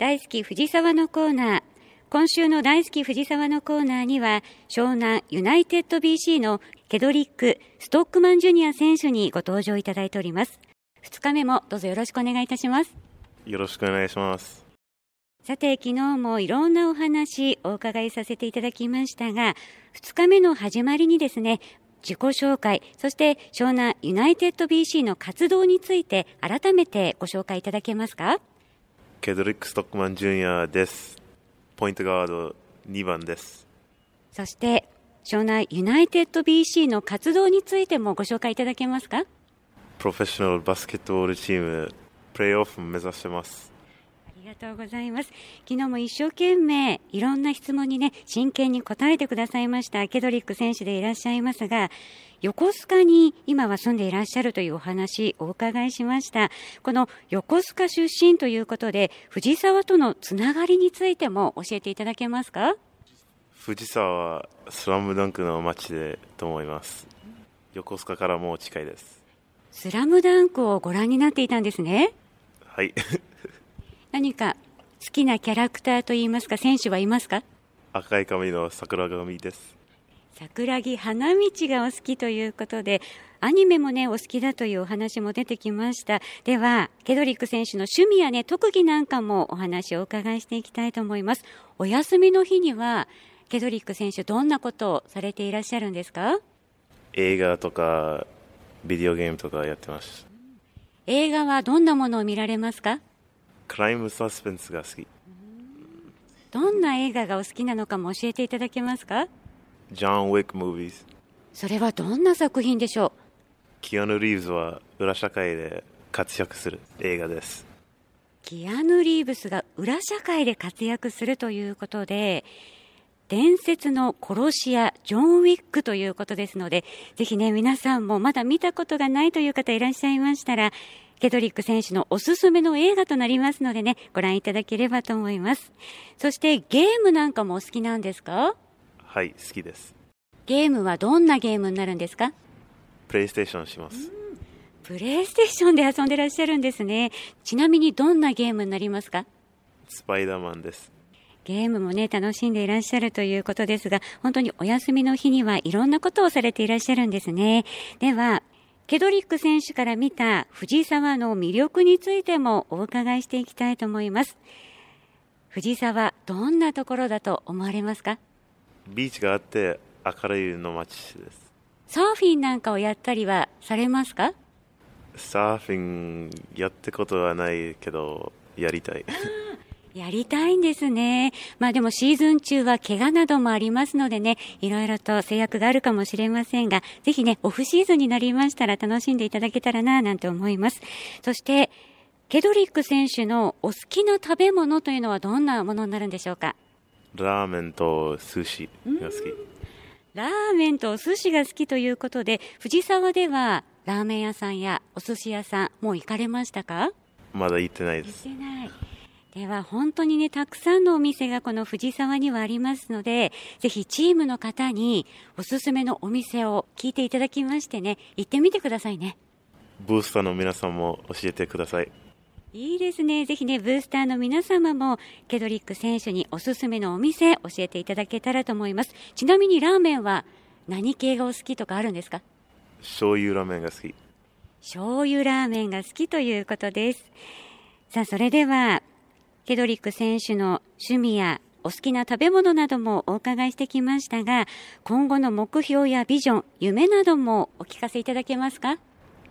大好き藤沢のコーナー。今週の大好き藤沢のコーナーには、湘南ユナイテッド BC のケドリック・ストックマンジュニア選手にご登場いただいております。2日目もどうぞよろしくお願いいたします。 よろしくお願いします。 さて、昨日もいろんなお話お伺いさせていただきましたが、2日目の始まりにですね、自己紹介、そして湘南ユナイテッド BC の活動について改めてご紹介いただけますか？ ケドリック・ストックマンジュニアです。ポイントガード2番です。 そして湘南ユナイテッド BC の活動についてもご紹介いただけますか？ プロフェッショナルバスケットボールチームプレーオフを目指してます。 ありがとうございます。昨日も一生懸命いろんな質問にね、真剣に答えてくださいましたケドリック選手でいらっしゃいますが、横須賀に今は住んでいらっしゃるというお話お伺いしました。この横須賀出身ということで、藤沢とのつながりについても教えていただけますか？ 藤沢はスラムダンクの街でと思います。横須賀からも近いです。 スラムダンクをご覧になっていたんですね。 はい何か好きなキャラクターといいますか、選手はいますか？ 赤い髪の桜髪です。 桜木花道がお好きということで、アニメもねお好きだというお話も出てきました。ではケドリック選手の趣味やね特技なんかもお話をお伺いしていきたいと思います。お休みの日にはケドリック選手どんなことをされていらっしゃるんですか？ 映画とかビデオゲームとかやってます。 映画はどんなものを見られますか？ クライムサスペンスが好き。 どんな映画がお好きなのかも教えていただけますか？ ジョン・ウィック・ムービーズ。 それはどんな作品でしょう？ キアヌ・リーブズは裏社会で活躍する映画です。 キアヌ・リーブスが裏社会で活躍するということで、伝説の殺し屋ジョン・ウィックということですので、ぜひね皆さんもまだ見たことがないという方いらっしゃいましたら、ケドリック選手のおすすめの映画となりますのでね、ご覧いただければと思います。そしてゲームなんかもお好きなんですか？ はい、好きです。 ゲームはどんなゲームになるんですか？ プレイステーションします。 プレイステーションで遊んでらっしゃるんですね。ちなみにどんなゲームになりますか？ スパイダーマンです。 ゲームもね楽しんでいらっしゃるということですが、本当にお休みの日にはいろんなことをされていらっしゃるんですね。ではケドリック選手から見た藤沢の魅力についてもお伺いしていきたいと思います。藤沢、どんなところだと思われますか？ ビーチがあって明るいの街です。 サーフィンなんかをやったりはされますか？ サーフィンやってことはないけどやりたいやりたいんですね。でもシーズン中は怪我などもありますのでね、いろいろと制約があるかもしれませんが、ぜひねオフシーズンになりましたら楽しんでいただけたらななんて思います。そしてケドリック選手のお好きな食べ物というのはどんなものになるんでしょうか？ ラーメンと寿司が好き。 ラーメンとお寿司が好きということで、藤沢ではラーメン屋さんやお寿司屋さんもう行かれましたか？ まだ行ってないです。 行ってない。では本当にねたくさんのお店がこの藤沢にはありますので、ぜひチームの方におすすめのお店を聞いていただきましてね、行ってみてくださいね。 ブースターの皆さんも教えてください。 いいですね。ぜひねブースターの皆様もケドリック選手におすすめのお店教えていただけたらと思います。ちなみにラーメンは何系がお好きとかあるんですか？ 醤油ラーメンが好き。 醤油ラーメンが好きということです。さあそれではケドリック選手の趣味やお好きな食べ物などもお伺いしてきましたが、今後の目標やビジョン、夢などもお聞かせいただけますか？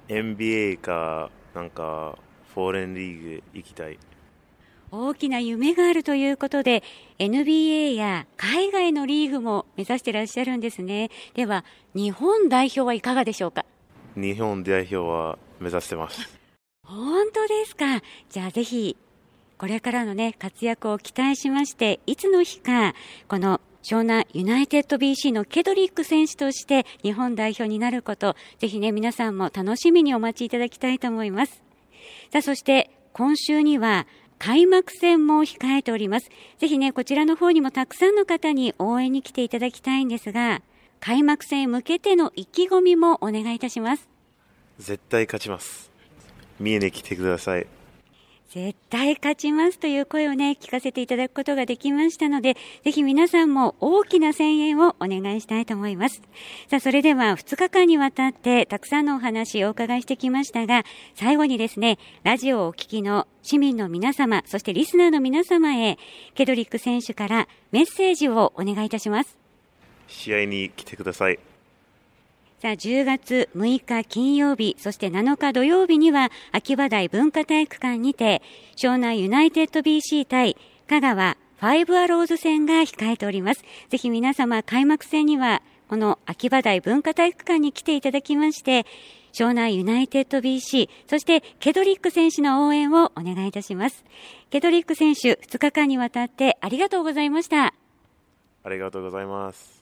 NBA かなんかフォーレンリーグ行きたい。 大きな夢があるということで NBA や海外のリーグも目指していらっしゃるんですね。では日本代表はいかがでしょうか？ 日本代表は目指してます。 本当ですか？じゃあぜひこれからのね活躍を期待しまして、いつの日かこの湘南ユナイテッド BC のケドリック選手として日本代表になること、ぜひね皆さんも楽しみにお待ちいただきたいと思います。さあそして今週には開幕戦も控えております。ぜひねこちらの方にもたくさんの方に応援に来ていただきたいんですが、開幕戦へ向けての意気込みもお願いいたします。 絶対勝ちます。見に来てください。 絶対勝ちますという声をね、聞かせていただくことができましたので、ぜひ皆さんも大きな声援をお願いしたいと思います。さあ、それでは2日間にわたってたくさんのお話をお伺いしてきましたが、最後にですね、ラジオをお聞きの市民の皆様、そしてリスナーの皆様へ、ケドリック選手からメッセージをお願いいたします。 試合に来てください。 さあ、10月6日金曜日、そして7日土曜日には、秋葉台文化体育館にて、湘南ユナイテッド BC 対香川ファイブアローズ戦が控えております。ぜひ皆様、開幕戦には、この秋葉台文化体育館に来ていただきまして、湘南ユナイテッド BC、そしてケドリック選手の応援をお願いいたします。ケドリック選手、2日間にわたってありがとうございました。 ありがとうございます。